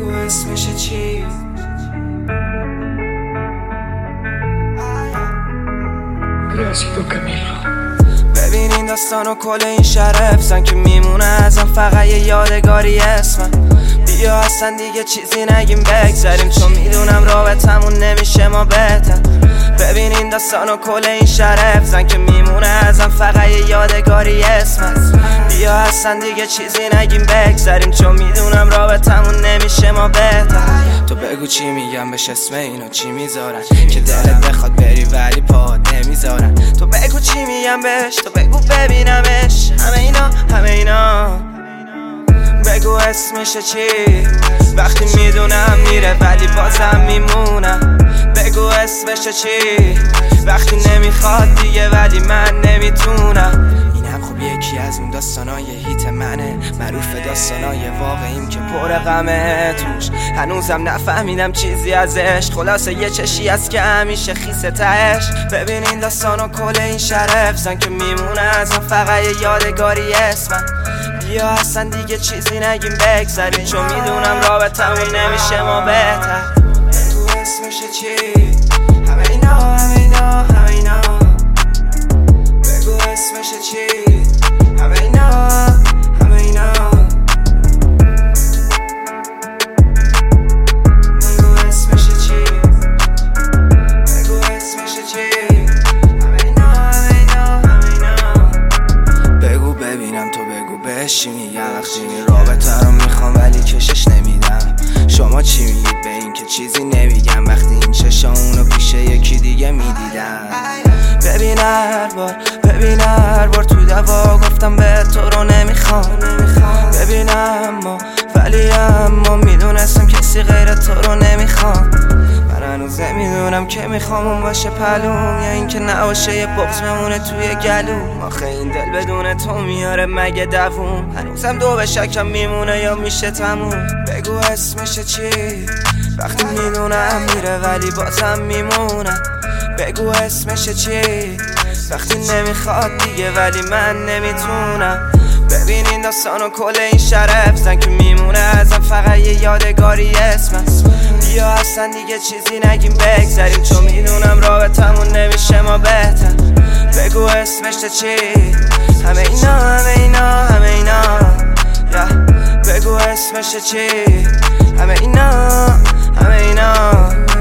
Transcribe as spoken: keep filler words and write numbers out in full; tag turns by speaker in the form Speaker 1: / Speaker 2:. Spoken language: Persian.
Speaker 1: بگو اسمش چی؟ ببین این داستان و کل این شرف زن که میمونه ازم فقط یه یادگاری اسمم. بیا اصلا دیگه چیزی نگیم بگذاریم، چون میدونم رابطمون نمیشه ما بهتر. ببین این داستان و کل این شرف زن که میمونه ازم فقط یه یادگاری اسمم. بیا اصلا دیگه چیزی نگیم بگذاریم، چون میدونم رابطمون نمیشه ما بهتر. تو بگو چی میگم بهش، اسم اینو چی میذارن که دلت بخواد بری ولی پاهات نمیذارن. تو بگو چی میگم بهش، تو بگو ببینمش، همه اینا همه اینا. بگو اسمش چی؟ وقتی میدونم میره ولی بازم میمونم. بگو اسمش چی؟ وقتی نمیخواد دیگه ولی من نمیتونم. اینم خب یکی از اون داستانای هیت منه، معروف داستانای واقعیم که پر غمه توش. هنوزم نفهمیدم چیزی ازش، خلاصه یه چشی از که همیشه خیسه تهش. ببین این داستان و کل این شرف زن که میمونه ازم فقط یه یادگاری اسمم. بیا اصلا دیگه چیزی نگیم بگذاریم، چون میدونم رابطمون نمیشه ما بهتر. بگو اسمش چی؟ همه اینا همه اینا همه اینا. بگو اسمش چی؟ همه اینا همه اینا. بگو اسمش چی؟ بگو اسمش چی؟ همه اینا همه اینا همه اینا. بگو ببینم تو بگو بهش چی میگم وقتی این رابطه رو میخوام ولی کشش نمیدم. شما چی میگید به این که چیزی نمیگم وقتی این چشامونو پیش یکی دیگه میدیدم؟ ببین هر بار ببین هر بار تو دوا گفتم به تو رو نمیخوام. ببینم ما ولی اما میدونستم کسی غیر تو رو نمیخوام. من هنوز نمیدونم که میخوام اون باشه پلوم یا این که نباشه یه بغض بمونه توی گلوم. آخه این دل بدون تو میاره مگه دووم؟ هنوزم دو به شکم میمونه یا میشه تموم؟ بگو اسمش چی؟ وقتی میدونم میره ولی بازم میمونم. بگو اسمش چی؟ وقتی نمیخواد دیگه ولی من نمیتونم. ببین این داستان و کل این شرف زن که میمونه ازم فقط یه یادگاری اسمم. بیا اصلا دیگه چیزی نگیم بگذاریم، چون میدونم رابطمون نمیشه ما بهتر. بگو اسمش چی؟ همه اینا همه اینا همه اینا. yeah. بگو اسمش چی؟ همه اینا همه اینا.